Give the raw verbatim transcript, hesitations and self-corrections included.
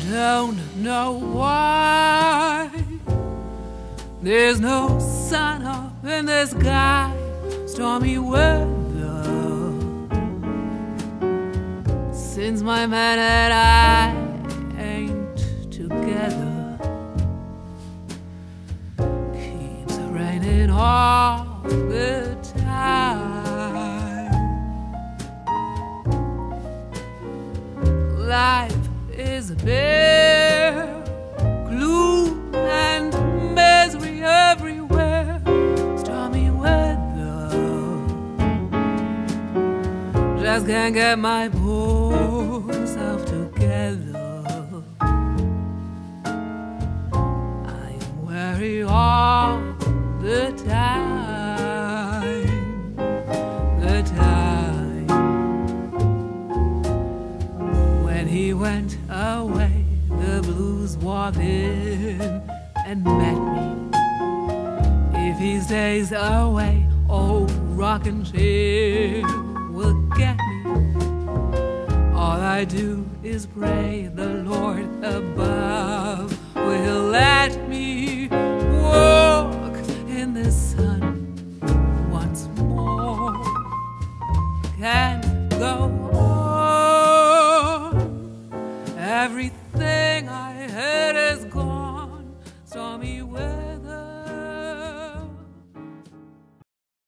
don't know why there's no sun up in the sky, stormy weather, since my man and I ain't together. Keeps raining all the time. Life is a bare gloom and misery everywhere, stormy weather. Just can't get my poor self together. I am weary all the time, the time. When he went away, the blues walked in and met me. If he stays away, old rockin' chair will get me. All I do is pray the Lord above will let me walk in the sun once more. Can't go